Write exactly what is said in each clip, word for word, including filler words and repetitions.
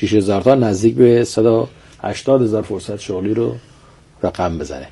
شش هزار تا نزدیک به صد و هشتاد هزار فرصت شغلی رو رقم بزنه.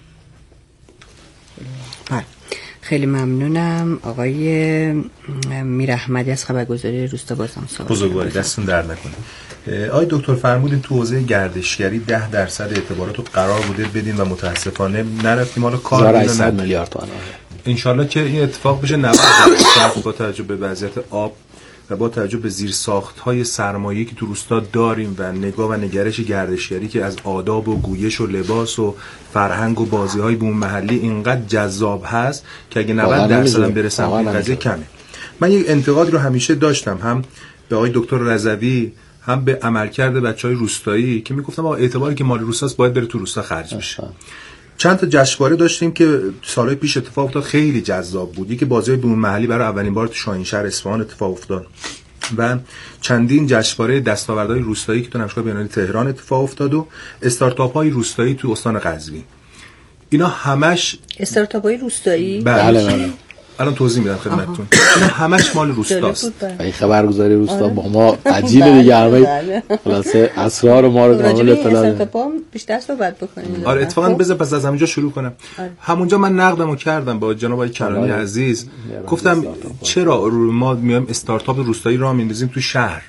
بله خیلی ممنونم آقای میراحمدی از خبرگزاری روستا. بازم سوال بزرگواری دستون درد نکنه. آقای دکتر فرمودین تو حوزه گردشگری ده درصد اعتبارات رو قرار بوده بدین و متاسفانه نرفتیم. حالا کار هزار میلیارد تومان ان شاءالله که این اتفاق بشه نود درصد با توجه به وضعیت آب و با توجه به زیرساخت‌های سرمایه‌ای که تو روستا داریم و نگاه و نگرش گردشگری که از آداب و گویش و لباس و فرهنگ و بازی‌های بوم محلی اینقدر جذاب هست که اگه نود درصد هم برسن این قضیه کمه. من یک انتقاد رو همیشه داشتم، هم به آقای دکتر رضوی هم به عملکرد بچهای روستایی که میگفتم آقا اعتباری که مال روستاست باید بره تو روستا خرج بشه. چند تا جشنواره داشتیم که سالهای پیش اتفاق افتاد، خیلی جذاب بود. یکی بازی‌های بوم محلی برای اولین بار تو شاهینشهر اصفهان اتفاق افتاد و چندین جشنواره دستاوردهای روستایی که تو نمایشگاه بین‌المللی تهران اتفاق افتاد و استارتاپ‌های روستایی تو استان قزوین. اینا همش استارتاپ‌های روستایی؟ بله بله. الان توضیح میدم خدمتتون. اینا همش مال روستاست. این خبرگزاری روستا با ما عجیبه دیگه، همه خلاصه اسرار ما رو کامل اطلاع استارتاپام بیشتر صحبت بکنیم. آره اتفاقا بذار پس از همونجا شروع کنم. آره. همونجا من نقدمو کردم با جناب آقای کنانی عزیز، گفتم چرا ما میایم استارتاپ روستایی راه میندازیم تو شهر،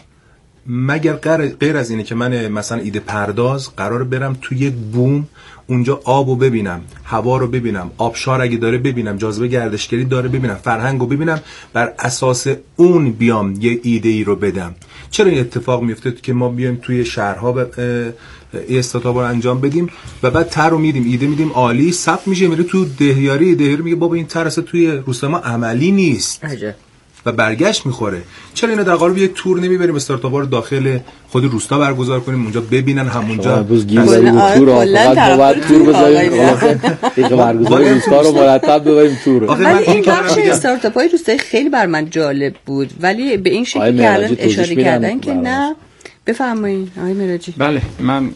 مگر غیر از اینه که من مثلا ایده پرداز قراره برم تو یک بوم اونجا آبو ببینم، هوا رو ببینم، آبشار اگه داره ببینم، جاذبه گردشگری داره ببینم، فرهنگو ببینم، بر اساس اون بیام یه ایده ای رو بدم. چرا این اتفاق میفته که ما بیایم توی شهرها و استارتاپ رو انجام بدیم و بعد طرح رو میدیم، ایده میدیم، عالی ثبت میشه، میره تو دهیاری، دهیاری میگه بابا این طرح اصلا توی روستا ما عملی نیست. عجب. و برگشت میخوره. چرا اینا در قالب یه تور نمیبریم استارتاپ‌ها رو داخل خود روستا برگزار کنیم، اونجا ببینن، همونجا روز گیرایی بود تور فقط باید تور بذاریم، دیگه برگزار روستا رو مرتب ببریم تور. ولی این بخش استارتاپ‌های روستایی خیلی بر من جالب بود، ولی به این شکلی که الان اشاره کردن که نه. بفرمایید آقای معراجی. بله من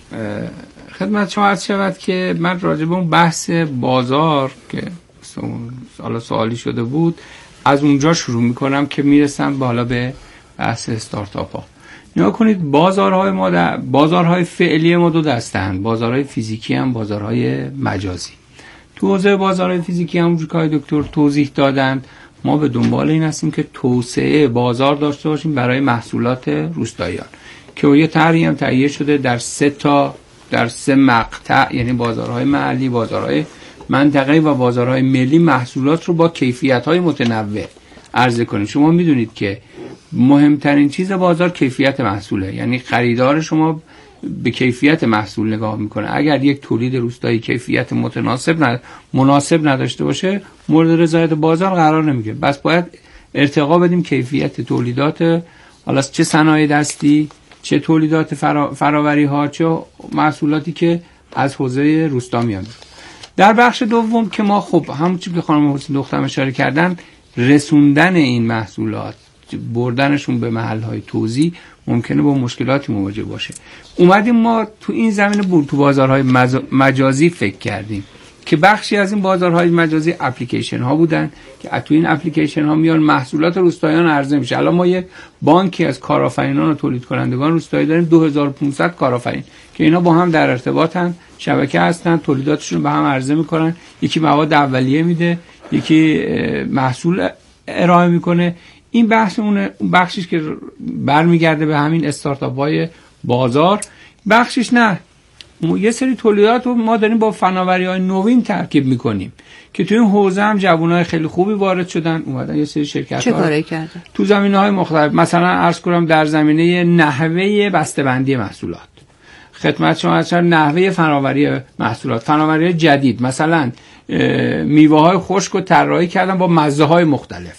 خدمت شما عرض شود که من راجع به اون بحث بازار که حالا سوالی شده بود از اونجا شروع میکنم که میرسم بالا به بحث استارتاپ ها. نگاه کنید بازارهای ما در بازارهای فعلی ما دو دسته‌اند، بازارهای فیزیکی هم بازارهای مجازی. تو حوزه بازارهای فیزیکی هم اونجوری که دکتر توضیح دادند ما به دنبال این هستیم که توسعه بازار داشته باشیم برای محصولات روستاییان که یه طرحی هم تهیه شده در سه تا در سه مقطع، یعنی بازارهای محلی، بازارهای منطقه‌ای و بازارهای ملی، محصولات رو با کیفیت‌های متنوع عرضه کنید. شما میدونید که مهمترین چیز بازار کیفیت محصوله، یعنی خریدار شما به کیفیت محصول نگاه میکنه. اگر یک تولید روستایی کیفیت متناسب ند... مناسب نداشته باشه مورد رضایت بازار قرار نمیگیره. بس باید ارتقا بدیم کیفیت تولیدات، حالا چه صنایع دستی، چه تولیدات فرا... فراوری ها، چه محصولاتی که از حوزه روستا میاد. در بخش دوم که ما خب همون چیزی که خانم حسین دخترم اشاره کردن، رسوندن این محصولات، بردنشون به محل‌های توزیع ممکنه با مشکلاتی مواجه باشه. اومدیم ما تو این زمینه بود تو بازارهای مجازی فکر کردیم که بخشی از این بازارهای مجازی اپلیکیشن ها بودن که تو این اپلیکیشن ها میان محصولات روستاییان عرضه میشه. الان ما یک بانکی از کارآفرینان و تولید کنندگان روستایی داریم، دو هزار و پانصد کارآفرین که اینا با هم در ارتباطن، شبکه هستن، تولیداتشون به هم عرضه میکنن، یکی مواد اولیه میده، یکی محصول ارائه میکنه. این بحث اون بخشش که برمیگرده به همین استارتاپ های بازار، بخشش نه، یه سری تولیدات رو ما داریم با فناوری های نوین ترکیب میکنیم که تو این حوزه هم جوانای خیلی خوبی وارد شدن، اومدن یه سری شرکت چه کاری کردن تو زمینه‌های مختلف. مثلا عرض کنم در زمینه نحوه بسته‌بندی محصولات، خدمت شما از نحوه فناوری محصولات، فناوری جدید، مثلا میوه‌های خشک رو طراحی کردن با مزه‌های مختلف،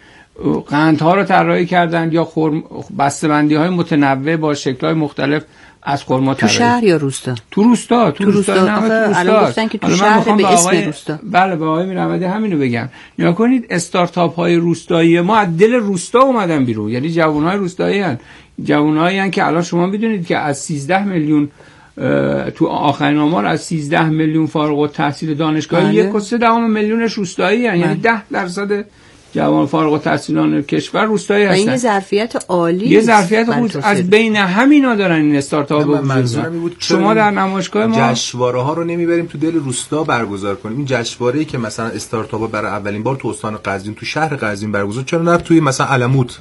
قندها رو طراحی کردن یا خرم بسته‌بندی‌های متنوع با شکل‌های مختلف از خرما طراحی. تو شهر یا روستا؟ تو روستا، تو روستا. نه تو روستا. الان گفتن که تو شهر به اسم روستا. بله به آقای میراحمدی همینو بگم. نگاه کنید استارتاپ‌های روستایی ما از دل روستا اومدن بیرون، یعنی جوان‌های روستایی ان، جوانایی ان که الان شما میدونید که از سیزده میلیون تو آخرین آمار از سیزده میلیون فارغ التحصیل دانشگاهی یک و سه دهم میلیونش روستایی ان، یعنی ده درصد جوان فارغ التحصیلان کشور روستایی هستن. این ظرفیت عالی، یه ظرفیت خوب از بین همینا دارن این استارتاپ بود. شما در نمایشگاه ما جشنواره ها رو نمیبریم تو دل روستا برگزار کنیم؟ این جشنواره‌ای که مثلا استارتاپ‌ها برای اولین بار تو استان قزوین تو شهر قزوین برگزار، چرا نه توی مثلا علموت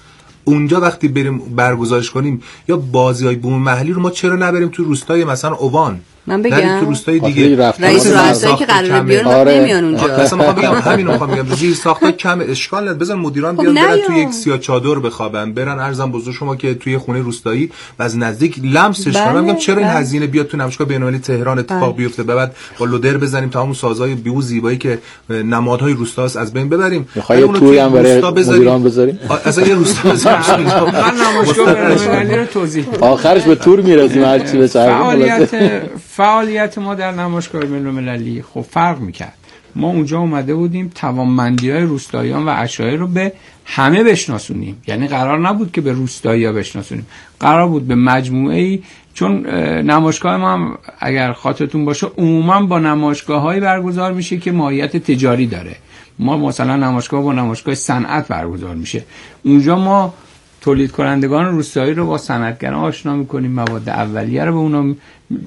اونجا وقتی بریم برگزارش کنیم؟ یا بازی‌های بوم محلی رو ما چرا نبریم تو روستای مثلا اووان؟ من بگم تو روستای دیگه رئیس روستایی که قراره بیارن آره. نمیان اونجا. مثلا میخوام بگم همین رو میخوام بگم زیر ساخت‌ها کم اشکال نداره، بزن مدیران بیان برن توی یک سیاه چادر بخوابن، برن ارزم بزرگ شما که توی خونه روستایی و از نزدیک لمسش کنن. میگم چرا این هزینه بیاد تو نمایشگاه بین‌المللی تهران اتفاق بیفته، بعد با لودر بزنیم تا همون سازهای بیو زیبایی که نمادهای روستاست از بین ببریم. میخوای توری هم برای مدیران بذاریم؟ اصلا یه روستا بذاریم. من نمایشگاه بین‌المللی رو توضیح آخرش به تور میرسیم هر چی به فعالیت فعالیت ما در نمایشگاه بین‌المللی خب فرق میکرد. ما اونجا اومده بودیم توانمندی‌های روستاییان و عشایر رو به همه بشناسونیم. یعنی قرار نبود که به روستایی‌ها بشناسونیم، قرار بود به مجموعه‌ای، چون نمایشگاه ما هم اگر خاطرتون باشه عموما با نمایشگاه‌هایی برگزار میشه که ماهیت تجاری داره. ما مثلا نمایشگاه با نمایشگاه صنعت برگزار میشه، اونجا ما تولید کنندگان روستایی رو با صنعتگران آشنا می‌کنیم، مواد اولیه رو به اونا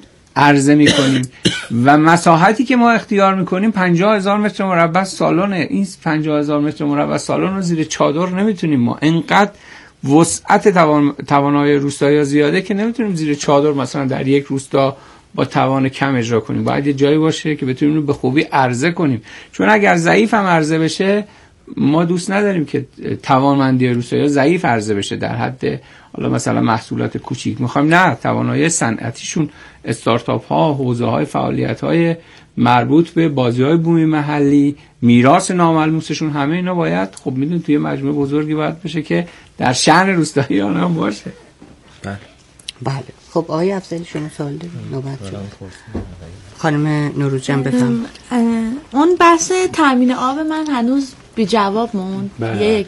عرضه میکنیم و مساحتی که ما اختیار میکنیم پنجاه هزار متر مربع سالونه. این پنجاه هزار متر مربع سالن رو زیر چادر نمیتونیم، ما انقدر وسعت توان توانای روستایی زیاده که نمیتونیم زیر چادر مثلا در یک روستا با توان کم اجرا کنیم. باید یه جایی باشه که بتونیم به خوبی عرضه کنیم، چون اگر ضعیف هم عرضه بشه ما دوست نداریم که توانمندی روستایی ضعیف عرضه بشه در حد حالا مثلا محصولات کوچیک. میخوایم نه، توانایی صنعتیشون، استارتاپ ها، حوزه های فعالیت های مربوط به بازی های بومی محلی، میراث ناملموسشون، همه اینا باید خب میدونید توی مجموعه بزرگی باید بشه که در شأن روستاییان هم باشه. بله بله. خب آقای افضلی شما سوال دارید؟ نوبت شد. خانم نوروزجان بفرمایید. اون بحث تامین آب من هنوز بی جواب موند. یک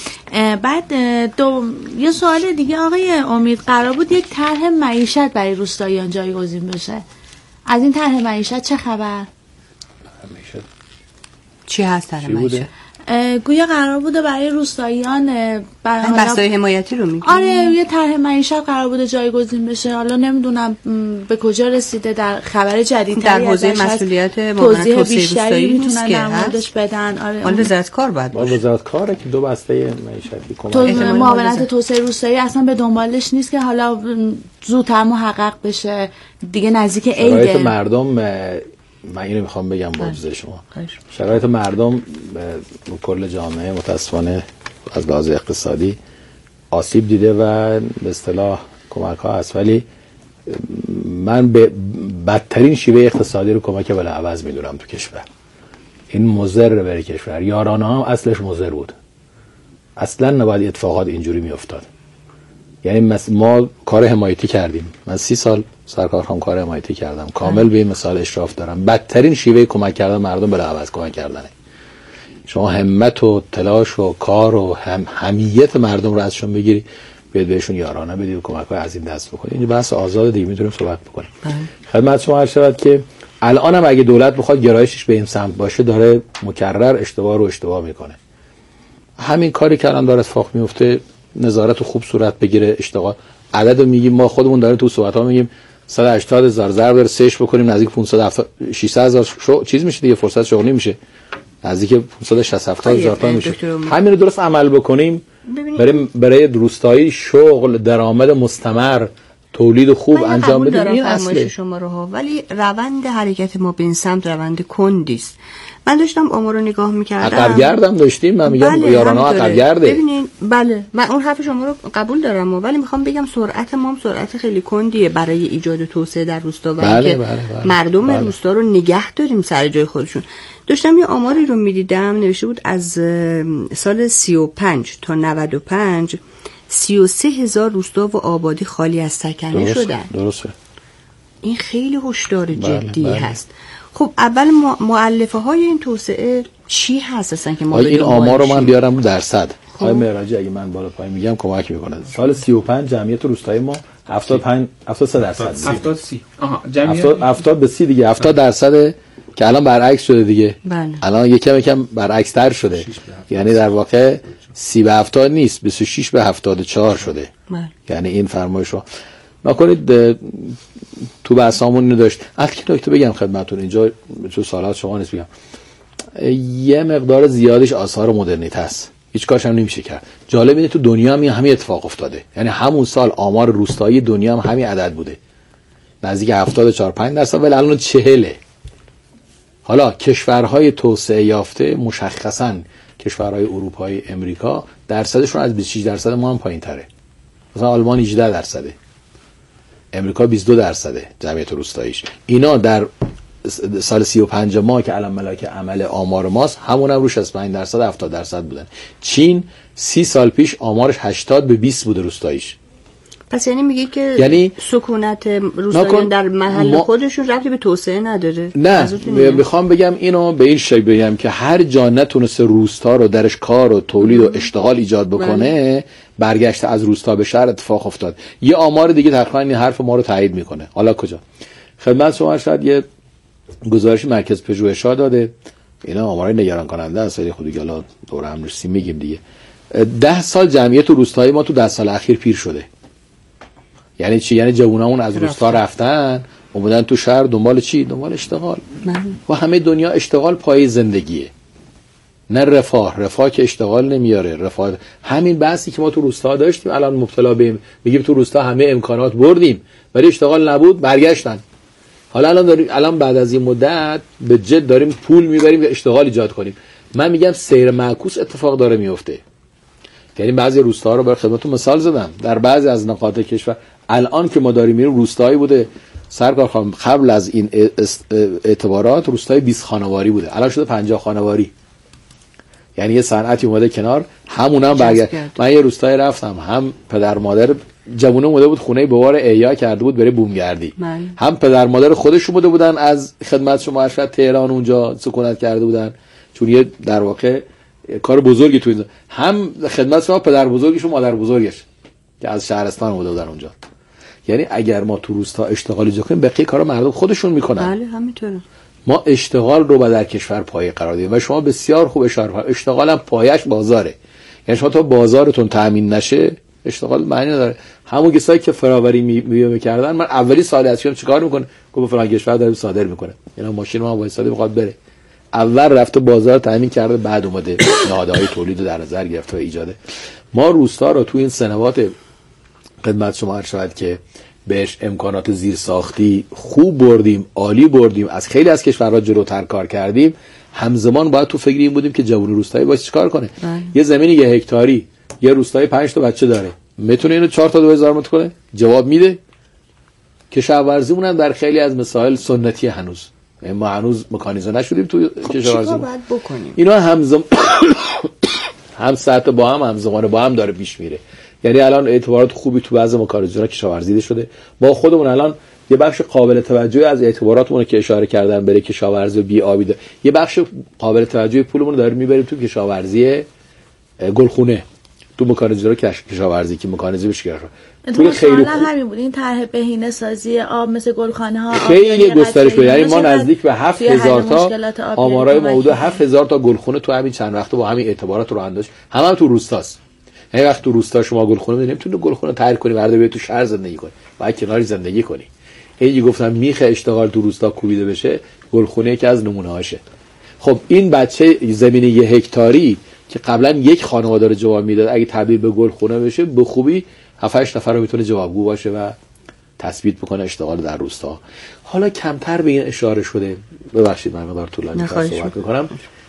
بعد دو یه سوال دیگه آقای امید، قرار بود یک طرح معیشت برای روستاییان جایگزین بشه، از این طرح معیشت چه خبر؟ چی هست طرح معیشت؟ گویا قرار بوده برای روستاییان برای بستای حمایتی رو میگی؟ آره یه طرح معیشت قرار بوده جایگزین بشه، حالا نمیدونم به کجا رسیده، در خبر جدید در حوزه مسئولیت توضیح بیشتری میتونن در موردش بدن. آره مال وزارت کار باید باشه. وزارت کاره که دو بسته معیشتی کمک تو معاونت توسعه روستایی اصلا به دنبالش نیست که حالا زودتر محقق بشه دیگه، نزدیک عیده. شرایط مردم، من اینو میخوام بگم با اجازه شما، شرایط مردم به کل جامعه متاسفانه از لحاظ اقتصادی آسیب دیده و به اصطلاح کمک ها هست، ولی من به بدترین شیوه اقتصادی رو کمک بلاعوض میدونم تو کشور. این مضر برای کشور. یارانه هم اصلش مضر بود، اصلا نباید اتفاقات اینجوری میافتاد. یعنی ما کار حمایتی کردیم، من سی سال سرکارخانه کار حمایتی کردم، کامل به این مثال اشراف دارم. بدترین شیوه کمک کردن مردم بلاعوض کمک کردنه. شما همت و تلاش و کار و هم همیت مردم رو ازشون بگیری، بیاد بهشون یارانه بدید و کمک‌های از این دست بکنید. این بحث آزاد دیگه، میتونیم صحبت بکنیم. خدمت شما عرض شود که الان هم اگه دولت بخواد گرایشش به این سمت باشه، داره مکرر اشتباه رو اشتباه میکنه. همین کاری که الان داره اتفاق میفته، نظارت خوب صورت بگیره، اشتغال عدد رو میگیم، ما خودمون داریم تو صحبت ها میگیم صد و هشتاد هزار ضرب در سهش بکنیم نزدیک پانصد و هفتاد ششصد هزار شو... چیز میشه دیگه، فرصت شغلی میشه نزدیک پانصد و شصت هفتاد هزار تا میشه. همین رو درست عمل بکنیم برای برای روستایی شغل، درآمد مستمر، تولید خوب انجام بدیم. این اصله شما رو ها، ولی روند حرکت ما به این سمت روند کندی است. من داشتم آمار رو نگاه می‌کردم، عقب گردم داشتیم، من میگم بله یارانا عقب گرده. ببینید بله من اون حرف شما رو قبول دارم، ولی میخوام بگم سرعت ما هم سرعت خیلی کندیه برای ایجاد توسعه در روستا و بله اینکه بله بله مردم بله. روستا رو نگه داریم سر جای خودشون. داشتم یه آماری رو می‌دیدم، نوشته بود از سال سی و پنج تا نود و پنج سی و سه هزار روستا و آبادی خالی از سکنه شدن. درسته. این خیلی هشدار جدی بله، بله. هست. خب اول مؤلفه های این توسعه چی هست اصلا که ما این آمار رو من بیارم درصد. آقای معراجی اگه من بالا پایین میگم کمک میکنه. سال سی و پنج جمعیت روستایی ما هفتاد و پنج هفتاد و سه درصد هفتاد سی آها جمعیت هفتاد به سی دیگه هفتاد درصد که الان برعکس شده دیگه. بله. الان یکم یکم برعکس تر شده، یعنی در واقع سی به هفتاد نیست، بیست و شش به هفتاد و چهار شده. بله. یعنی این فرمایش رو نکنید. تو بحثامون اینو داشت. البته که نکته بگم خدمتتون، اینجا تو سوالات شما نیست بگم، یه مقدار زیادش آثار مدرنیته است، هیچ کارش هم نمیشه کرد. جالب اینه تو دنیا هم همین اتفاق افتاده، یعنی همون سال آمار روستایی دنیا هم همین عدد بوده، نزدیک هفتاد و چهار پنج درصد، ولی الان چهله. حالا کشورهای توسعه یافته مشخصاً کشورهای اروپایی، امریکا، درصدشون از بیست و شش درصد ما هم پایین‌تره. مثلا آلمان هجده درصده، امریکا بیست و دو درصده جمعیت روستاییش. اینا در سال سی و پنج ما که الان ملاک عمل آمار ماست، همون هم روش شصت و پنج درصد هفتاد درصد بودن. چین سی سال پیش آمارش هشتاد به بیست بوده روستاییش. پس یعنی میگه که یعنی سکونت روستاییان در محل ما... خودشون ربطی به توسعه نداره؟ نه، میخوام بگم اینو به این شکل بگم که هر جا نتونسته روستا رو درش کار و تولید و اشتغال ایجاد بکنه، برگشت از روستا به شهر اتفاق افتاد. یه آمار دیگه تقریبا این حرف ما رو تایید میکنه. حالا کجا؟ خدمت شما شاید یه گزارش مرکز پژوهش‌ها داده، اینا آمارای نگران کننده است، ولی خود دیگه حالا دوره هم رسیم میگیم دیگه. ده سال جمعیت روستایی ما تو ده سال اخیر پیر شده. یعنی چی؟ یعنی جوونامون از روستا رفتن اومدن تو شهر دنبال چی؟ دنبال اشتغال. و همه دنیا اشتغال پای زندگیه، نه رفاه. رفاه که اشتغال نمیاره. رفاه همین بحثی که ما تو روستا داشتیم الان مبتلا بیم، میگیم تو روستا همه امکانات بردیم ولی اشتغال نبود، برگشتن. حالا الان داریم، الان بعد از این مدت به جد داریم پول میبریم که اشتغال ایجاد کنیم. من میگم سیر معکوس اتفاق داره میفته. یعنی بعضی روستاها رو برای خدمتتون مثال زدم، در بعضی از نقاط کشور الان که ما داریم میریم روستایی بوده سرکار خانم، قبل از این اعتبارات روستای بیست خانواری بوده، الان شده پنجاه خانواری. یعنی یه صنعتی اومده کنار، همونم هم برگشت. من یه روستایی رفتم، هم پدر مادر جوونه اومده بود خونه بوار احیا کرده بود برای بومگردی، هم پدر مادر خودش اومده بودن از خدمت شما ارشد تهران اونجا سکونت کرده بودن، چون یه در واقع کار بزرگی تو این، هم خدمت شما پدر بزرگش و مادر بزرگش که از شهرستان اومده بودن اونجا. یعنی اگر ما تو روستا اشتغالی جا کنیم، بقیه کارا مردم خودشون میکنن. بله همینطوره. ما اشتغال رو با در کشور پایه قرار دادیم و شما بسیار خوب اشاره کردید، اشتغال هم پایش بازاره. یعنی شما تا بازارتون تامین نشه اشتغال معنی نداره. همون کسایی که فراوری میکردن، من اولی سال از چیکار میکنه؟ گفت فلان کشور داره صادر میکنه، یعنی ماشین ما وایساده میخواد بره، اول رفته بازار تامین کرده، بعد اومده نهادهای تولید رو در نظر گرفته و ایجاده. ما روستا رو تو این سنوات خدمت شما ارشد که بهش امکانات زیر ساختی خوب بردیم، عالی بردیم، از خیلی از کشورها جلوتر کار کردیم، همزمان باید تو فکر این بودیم که جوون روستایی باید چیکار کنه. بله. یه زمین یه هکتاری یه روستایی پنج تا بچه داره، میتونه اینو چهار تا دو هزار متر کنه؟ جواب میده. کشاورزیمون هم در خیلی از مسائل سنتی هنوز، ما هنوز مکانیزه نشدیم تو کشاورزی. چیکار باید بکنیم؟ اینا همزمان هم سطح با هم همزمان با هم داره پیش میره. یعنی الان اعتبارات خوبی تو بعضی مکانیزه‌ها کشاورزی شده. ما خودمون الان یه بخش قابل توجهی از اعتباراتمون که اشاره کردم بره کشاورزی بی آبی ده. یه بخش قابل توجهی پولمون رو داریم میبریم تو کشاورزی گلخونه، تو مکانیزه‌ها کشاورزی که مکانیزه بشه کرد. پول خیلی همین بود این طرح بهینه سازی آب مثل گلخانه ها خیلی گسترش پیدا. یعنی ما نزدیک به هفت هزار تا آمارای موجود هفت هزار تا گلخونه تو همین چند وقته با همین اعتبارات رو انداش، همه هم تو روستاست. هر وقت تو روستا شما گلخونه می‌بینید، نمی‌تونی گلخونه تغییر کنی، برده بیای تو شهر زندگی کنی، باید کناری زندگی کنی. اینجی گفتم میخ اشتغال تو روستا کوبیده بشه، گلخونه که از نمونه‌هاشه. خب این بچه زمین یه هکتاری که قبلا یک خانواده رو جواب میداد، اگه تبدیل به گلخونه بشه به خوبی هفت هشت نفر رو میتونه جوابگو باشه و تثبیت بکنه اشتغال در روستا. حالا کمتر به این اشاره شده، ببخشید من مقدار طولانی صحبت می‌کنم.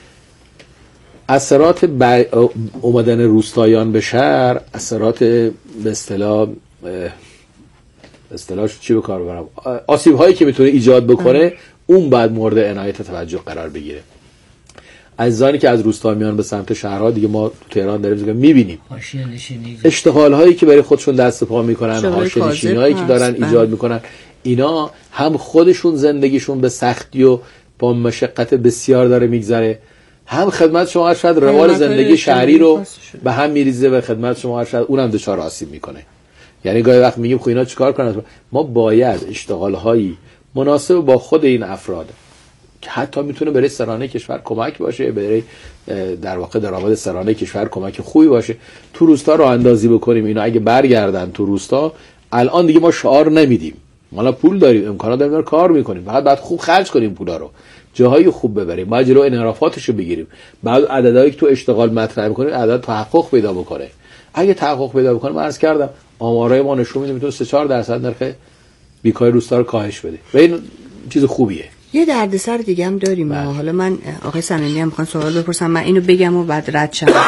اثرات ب... اومدن روستاییان به شهر، اثرات به اصطلاح به اصطلاح چی به کار ببرم، آسیب هایی که میتونه ایجاد بکنه، اون بعد مورد عنایت توجه قرار بگیره. عزیزانی که از روستا میان به سمت شهرها، دیگه ما تو تهران داریم میبینیم اشتغال هایی که برای خودشون دست پا میکنن، حاشیه نشینی هایی که دارن ایجاد میکنن، اینا هم خودشون زندگیشون به سختی و با مشقت بسیار داره میگذره، هم خدمت شما ارشد روال زندگی شهری رو به هم میریزه و خدمت شما ارشد اونم دچار آسیب میکنه. یعنی گاهی وقت میگیم خب اینا چیکار کنن؟ ما باید اشتغال هایی مناسب با خود این افراد که حتی میتونه برای سرانه کشور کمک باشه، برای در واقع درآمد سرانه کشور کمک خوبی باشه. تو روستا راه اندازی بکنیم اینا اگه برگردن تو روستا، الان دیگه ما شعار نمیدیم، ما پول داریم، امکانات داریم، کار میکنیم، فقط باید خوب خرج کنیم پولا رو، جاهای خوب ببریم، باید جلو انحرافاتشو بگیریم. بعد عددهایی که تو اشتغال مطرح میکنیم عدد تحقق پیدا بکنه. اگه تحقق پیدا بکنه، من عرض کردم آمارای ما نشون میده میتونه سه چهار درصد نرخ بیکاری روستا رو کاهش بده و این چیز خوبیه. یه دردسر دیگه هم داریم. حالا من آقای صمیمی هم میخوام سوال بپرسم، من اینو بگم و بعد رد شم.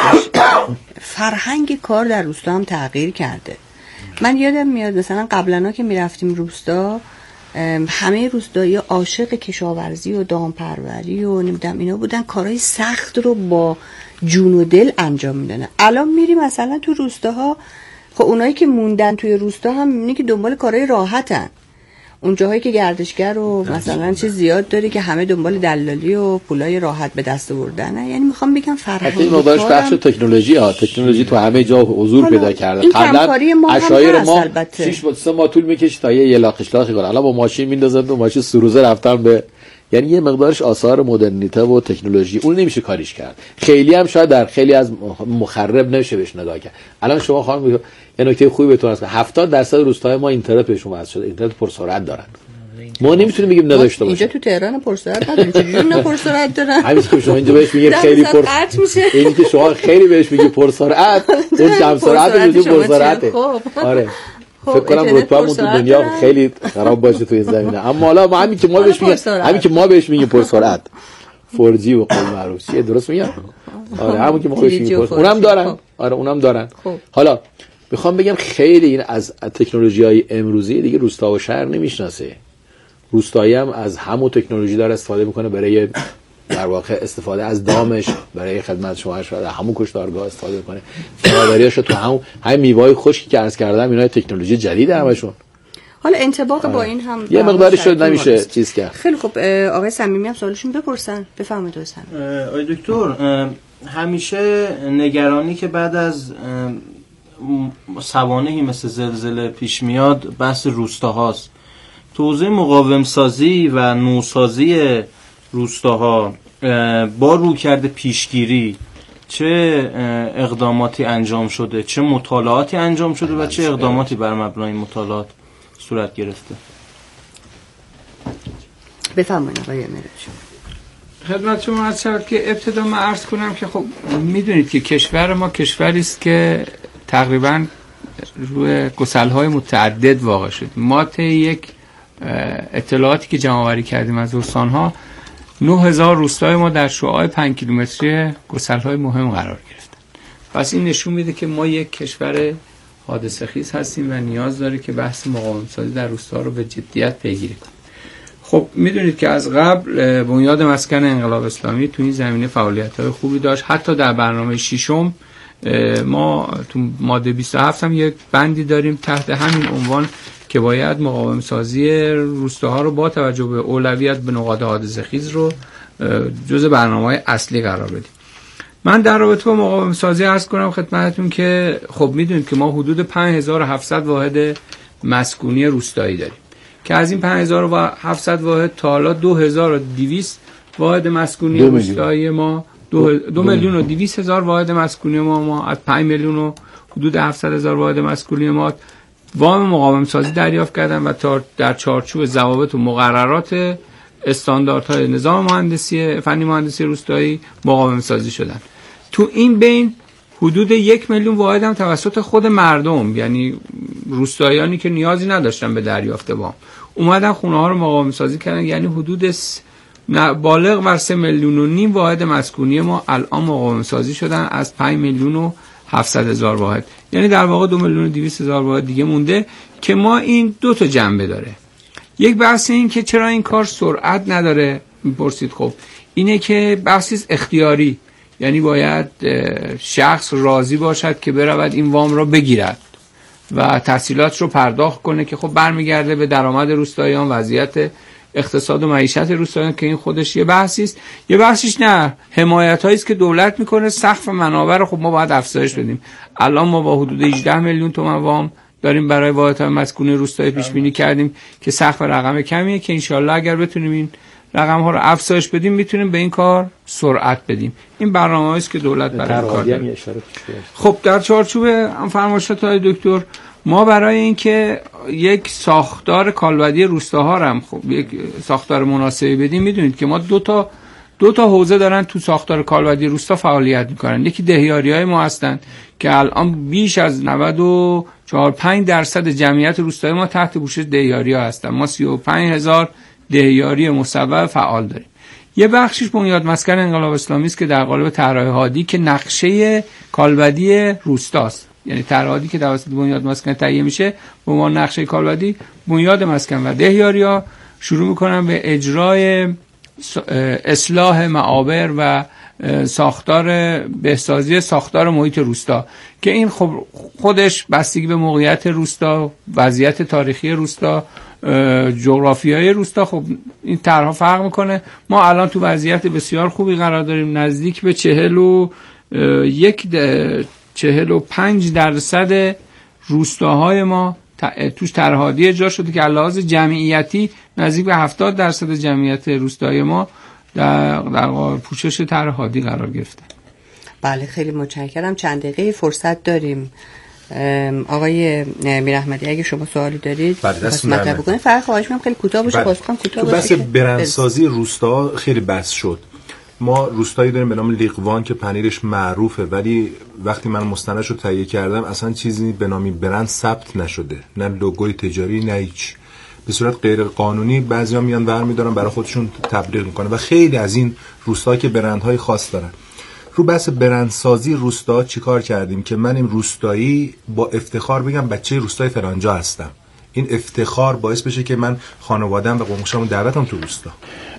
فرهنگ کار در روستا هم تغییر کرده. من یادم میاد مثلا قبلا که میرفتیم روستا، همه روستایی عاشق کشاورزی و دامپروری و نمیدونم اینا بودن، کارهای سخت رو با جون و دل انجام میدن. الان میری مثلا تو روستاها، خب اونایی که موندن توی روستا هم میبینی که دنبال کارهای راحتن. اون جاهایی که گردشگر و مثلا چیز زیاد داره که همه دنبال دلالی و پولای راحت به دست آوردنه. یعنی میخوام بگم فرهنگ این مقدارش بخش تکنولوژی ها تکنولوژی تو همه جا حضور پیدا کرده. قبلا اشایر ما شش ماه سه ماه طول میکشید تا یه لاقش لاقی کنه، الان با ماشین میندازن تو ماشین سروزه رفتن به، یعنی یه مقدارش آثار مدرنیته و تکنولوژی، اون نمیشه کاریش کرد. خیلی هم شاید در خیلی از مخرب نمیشه بهش نگاه کرد. الان شما خانم یه نکته خوبی بهتون هست، هفتاد درصد روستاهای ما اینترنت بهشون وصل شده، اینترنت پرسرعت دارن. ما نمیتونیم بگیم نداشته باشه. اینجا تو تهران پرسرعت نداریم، چجوری نه پرسرعت دارن؟ همین که شما اینجا بهش میگید خیلی پر اینی که شما خیلی بهش میگی پرسرعت، اون کم سرعت میگه پرسرعته. آره فکر کنم رتبه‌مون تو دنیا خیلی خراب باشه تو این زمینه، اما حالا ما همین که ما بهش میگیم همین که ما بهش میگیم پرسرعت فور جی و قول معروف چیه، درست میگم؟ آره همون که ما بهش میگیم اونم دارن. آره اونم دارن. حالا میخوام بگم خیلی این از تکنولوژی‌های امروزی دیگه روستا و شهر نمیشناسه. روستایی هم از همون تکنولوژی داره استفاده میکنه برای در واقع استفاده از دامش، برای خدمت شما شده همون کشتارگاه استفاده میکنه، فرادریاش تو همون همین میوه‌های خشکی که عرض کردم اینا تکنولوژی جدید همشون. حالا انطباق با این هم یه مقداری شد نمیشه چیز کرد. خیلی خب آقای صمیمی هم سوالشون بپرسن. بفرمایید آقای صمیمی. آقای دکتر، همیشه نگرانی که بعد از سوانحی مثل زلزله پیش میاد بحث روستاهاست. تو حوزه مقاوم سازی و نوسازی روستاها با رویکرد پیشگیری چه اقداماتی انجام شده، چه مطالعاتی انجام شده و چه اقداماتی بر مبنای مطالعات صورت گرفته؟ بفرمایید آقای امیرعلی. خدمت شما عرض شود که ابتدا من عرض کنم که خب میدونید که کشور ما کشوری است که تقریبا روی گسل‌های متعدد واقع شد. ما طی یک اطلاعاتی که جمع‌آوری کردیم از استان‌ها، نه هزار روستای ما در شعاع پنج کیلومتری گسل‌های مهم قرار گرفتن. پس این نشون میده که ما یک کشور حادثه‌خیز هستیم و نیاز داره که بحث مقاومت‌سازی در روستا رو به جدیت پیگیری کنیم. خب میدونید که از قبل بنیاد مسکن انقلاب اسلامی تو این زمینه فعالیت‌های خوبی داشت. حتی در برنامه ششم ما تو ماده بیست و هفت هم یک بندی داریم تحت همین عنوان که باید مقاوم سازی روستاها رو با توجه به اولویت به نقاط حادثه خیز رو جزء برنامه‌های اصلی قرار بدیم. من در رابطه با مقاوم سازی عرض کنم خدمتتون که خب میدونید که ما حدود پنج هزار و هفتصد واحد مسکونی روستایی داریم که از این پنج هزار و هفتصد واحد تا حالا دو هزار و دویست واحد مسکونی روستایی ما دو, دو میلیون و دویست هزار واحد مسکونی ما ما از پنج میلیون و حدود هفتصد هزار واحد مسکونی ما وام مقاوم سازی دریافت کردن و تا در چارچوب ضوابط و مقررات استانداردهای نظام مهندسی فنی مهندسی روستایی مقاوم سازی شدن. تو این بین حدود یک میلیون واحد هم توسط خود مردم، یعنی روستاییانی که نیازی نداشتن به دریافت وام، اومدن خونه ها رو مقاوم سازی کردن. یعنی حدود س... بالغ بر سه میلیون و نیم واحد مسکونی ما الان مقاوم سازی شدن از پنج میلیون و هفتصد هزار واحد. یعنی در واقع دو میلیون و دویست هزار واحد دیگه مونده که ما این دو تا جنبه داره. یک بحث این که چرا این کار سرعت نداره میپرسید. خب اینه که بحثی اختیاری، یعنی باید شخص راضی باشد که برود این وام را بگیرد و تحصیلات رو پرداخت کنه که خب برمیگرده به درآمد روستاییان، وضعیت اقتصاد و معیشت روستاییان که این خودش یه بحثی است. یه بحثیش نه حمایتایی است که دولت میکنه، سقف منابع رو خب ما باید افزایش بدیم. الان ما با حدود هجده میلیون تومان وام داریم برای واحدهای مسکونی روستایی پیش بینی کردیم که سقف رقم کمیه که انشالله اگر بتونیم این رقم ها رو افزایش بدیم میتونیم به این کار سرعت بدیم. این برنامه‌ای است که دولت برای کار داره. خب در چارچوب فرمایشات های دکتر ما برای اینکه یک ساختار کالبدی روستاها رو هم خب یک ساختار مناسبی بدیم، میدونید که ما دو تا دو تا حوزه دارن تو ساختار کالبدی روستا فعالیت میکنن. یکی دهیاری‌های ما هستن که الان بیش از نود و چهار پنج درصد جمعیت روستای ما تحت پوشش دهیاری‌ها هستن. ما سی و پنج هزار دهیاری مصوب فعال داریم. یه بخشش بنیاد مسکن انقلاب اسلامی است که در قالب طرح هادی که نقشه کالبدی روستاست، یعنی طرح هادی که توسط بنیاد مسکن تهیه میشه به عنوان نقشه کالبدی، بنیاد مسکن و دهیاری‌ها شروع میکنن به اجرای اصلاح معابر و ساختار بهسازی ساختار محیط روستا که این خب خودش بستگی به موقعیت روستا، وضعیت تاریخی روستا، جغرافیای روستا، خب این طرح‌ها فرق میکنه. ما الان تو وضعیت بسیار خوبی قرار داریم، نزدیک به چهل و یک چهل و پنج درصد روستاهای ما توش طرح هادی اجرا شده که علاوه جمعیتی نزدیک به هفتاد درصد جمعیت روستای ما در در پوشش طرح هادی قرار گرفته. بله خیلی متشکرم. چند دقیقه فرصت داریم. آقای میراحمدی اگه شما سوالی دارید مطرح بکنید. فقط خواهش می‌کنم خیلی کوتاه باشه. باز کنم کوتاه باشه. تو بحث برندسازی روستا خیلی بحث شد. ما روستایی داریم به نام لیقوان که پنیرش معروفه، ولی وقتی من مستندش رو تهیه کردم اصلا چیزی به نام برند ثبت نشده، نه لوگوی تجاری نه هیچ. به صورت غیر قانونی بعضیا میان برمی‌دارن برای خودشون تبلیغ میکنه و خیلی از این روستا که برندهای خاص دارن. رو بحث برندسازی روستا چیکار کردیم که من این روستایی با افتخار بگم بچه روستای فرانجا هستم. این افتخار باعث بشه که من خانواده‌ام و قومشام دعوتم تو روستا.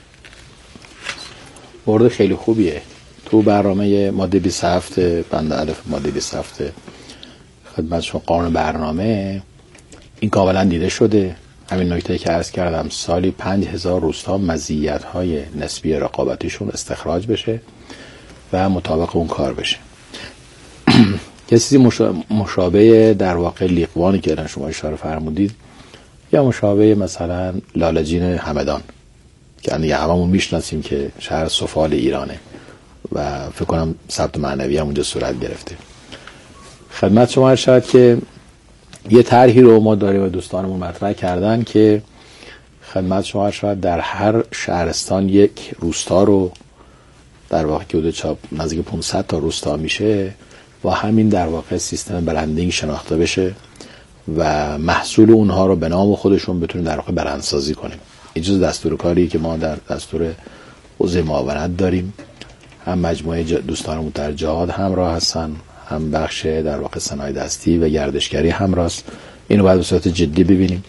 مورد خیلی خوبیه. تو برنامه ماده بیست و هفت بند الف ماده بیست و هفت خدمت شما قانون برنامه این کاملا دیده شده. همین نکته که عرض کردم سالی پنج هزار روستا مزیت‌های نسبی رقابتیشون استخراج بشه و مطابق اون کار بشه. یه چیزی مشابه در واقع لیقوانی که الان شما اشاره فرمودید یا مشابه مثلا لاله‌جین همدان که دیگه هممون میشناسیم که شهر سفال ایرانه و فکر کنم ثبت معنوی هم اونجا صورت گرفته. خدمت شما ارشاد که یه طرحی رو ما داریم و دوستانمون مطرح کردن که خدمت شما ارشاد در هر شهرستان یک روستا رو در واقع که حدود چاپ نزدیک پانصد تا روستا میشه و همین در واقع سیستم برندینگ شناخته بشه و محصول اونها رو به نام خودشون بتونیم در واقع برندسازی کنیم. این جز دستور کاری که ما در دستور حوزه معاونت داریم. هم مجموعه دوستانمون در جهاد همراه هستن، هم بخش در واقع صنایع دستی و گردشگری همراه است. اینو باید به صورت جدی ببینیم.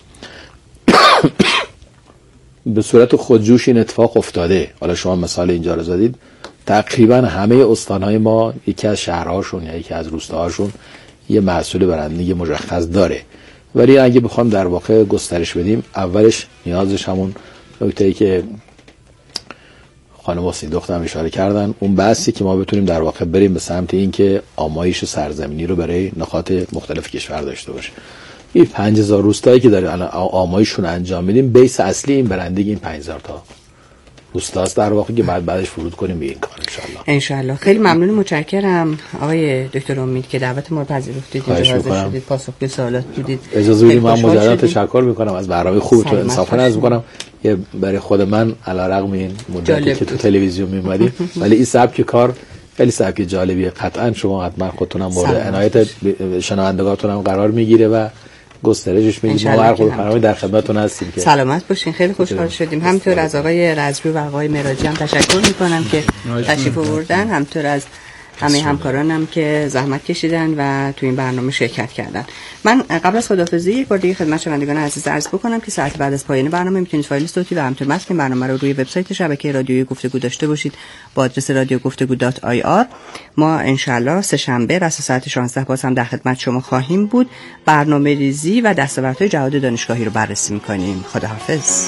به صورت خودجوش این اتفاق افتاده. حالا شما مثال اینجا رو زدید، تقریبا همه استانهای ما یکی از شهرهاشون یا یکی از روستاهاشون یه محصول برندینگ مشخص داره، ولی اگه بخوام در واقع گسترش بدیم اولش نیازش همون نکته‌ای که خانم حسین دخترم اشاره کردن، اون بحثی که ما بتونیم در واقع بریم به سمت این که آمایش سرزمینی رو برای نقاط مختلف کشور داشته باشه. این پنج هزار روستایی که داریم الان آمایششون انجام میدیم، بیس اصلی این برندینگ این پنج هزار تا روستاست در واقع که بعد بعدش فرود کنیم به این کار ان شاء الله. ان شاء الله. خیلی ممنون، متشکرم آقای دکتر امید که دعوت ما رو پذیرفتید، اینجا حاضر شدید، پاسخگوی سوالات بودید. اجازه بدید من مجددا تشکر میکنم از برنامه خوبتون. انصافا عرض میکنم یه برای خود من علیرغم این مدتی که تو تلویزیون میومدیم ولی این سبک کار خیلی سبک جالبیه. قطعا شما حتما خودتون هم مورد عنایت شنوندگانتون هم قرار میگیره و گسترشش میدیم. ما هر برنامه در خدمتتون هستیم که سلامت باشین. خیلی خوشحال شدیم. همینطور از آقای رضوی و آقای مراجی هم تشکر میکنم که تشریف آوردن، همینطور از همه همکارانم که زحمت کشیدن و تو این برنامه شرکت کردن. من قبل از خداحافظی یک بار دیگه خدمت شنوندگان عزیز عرض بکنم که ساعت بعد از پایان برنامه میتونید فایل صوتی و همینطور متن برنامه رو روی وبسایت شبکه رادیویی گفتگو داشته باشید با آدرس رادیو گفتگو دات آی آر. ما ان شاء الله سه شنبه رس ساعت شانزده باز هم در خدمت شما خواهیم بود. برنامه ریزی و دستاوردهای جهاد دانشگاهی رو بررسی میکنیم. خداحافظ.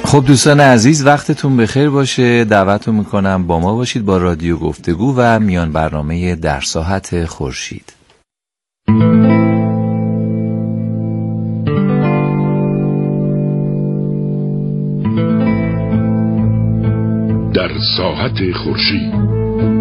خب دوستان عزیز، وقتتون بخیر باشه. دعوتتون میکنم با ما باشید با رادیو گفتگو و میان برنامه در ساحت خورشید. در ساحت خورشید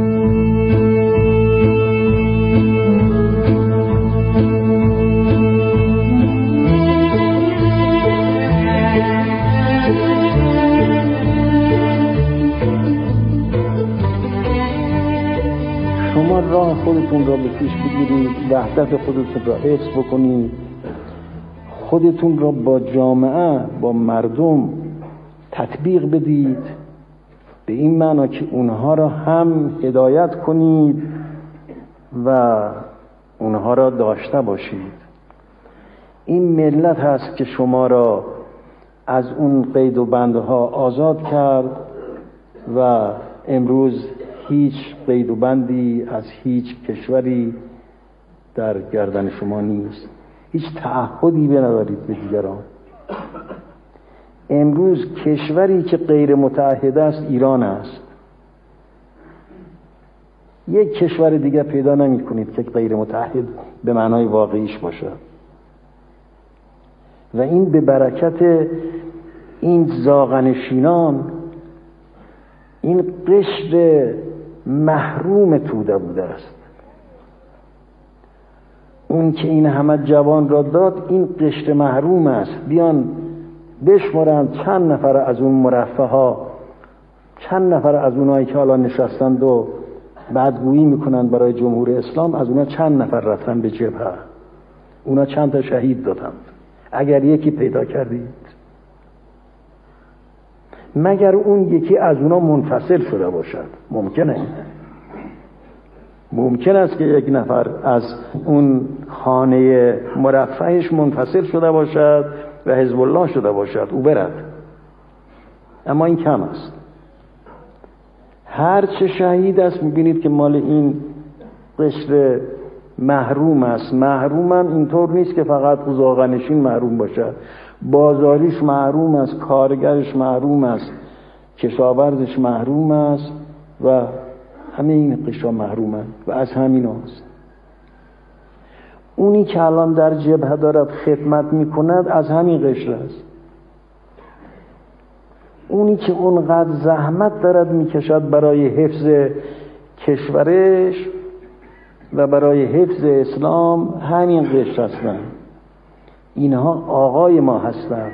راه خودتون را به پیش بگیرید، وحدت خودتون را حفظ بکنید، خودتون را با جامعه، با مردم تطبیق بدید، به این معنا که اونها را هم هدایت کنید و اونها را داشته باشید. این ملت هست که شما را از اون قید و بندها آزاد کرد و امروز هیچ قید و بندی از هیچ کشوری در گردن شما نیست، هیچ تعهدی بندارید به دیگران. امروز کشوری که غیر متعهد است ایران است. یک کشور دیگر پیدا نمی کنید که غیر متعهد به معنای واقعیش باشد و این به برکت این زاغنشینان، این قشر محروم توده بوده است. اون که این همه جوان را داد این قشر محروم است. بیان بشمارند چند نفر از اون مرفه ها، چند نفر از اونایی که حالا نشستند و بدگویی میکنند برای جمهوری اسلام، از اونا چند نفر رفتن به جبهه، اونا چند تا شهید دادند. اگر یکی پیدا کردید، مگر اون یکی از اونا منفصل شده باشد؟ ممکنه ممکن است که یک نفر از اون خانه مرفهش منفصل شده باشد و حزب الله شده باشد، او برد، اما این کم است. هر چه شهید است میبینید که مال این قشر محروم است. محروم هم اینطور نیست که فقط زاغنشین محروم باشد، بازاریش محروم است، کارگرش محروم است، کشاورزش محروم است و همه این قشر محرومن و از همین هاست. اونی که الان در جبهه دارد خدمت میکند از همین قشر است. اونی که اونقدر زحمت دارد میکشد برای حفظ کشورش و برای حفظ اسلام، همین قشر هستند. اینها آقای ما هستند،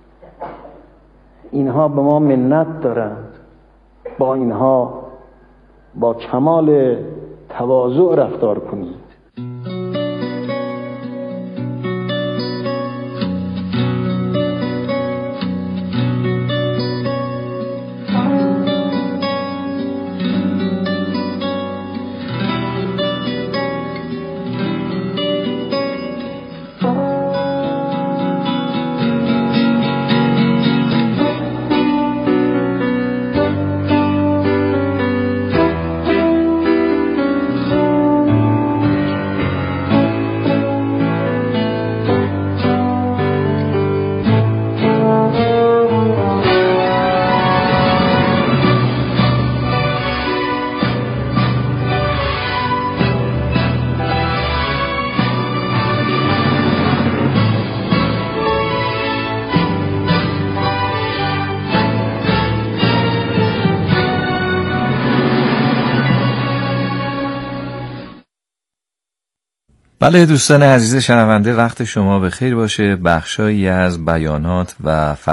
اینها به ما منت دارند، با اینها با کمال تواضع رفتار کنید. بله دوستان عزیز شنونده، وقت شما به خیر باشه. بخشایی از بیانات و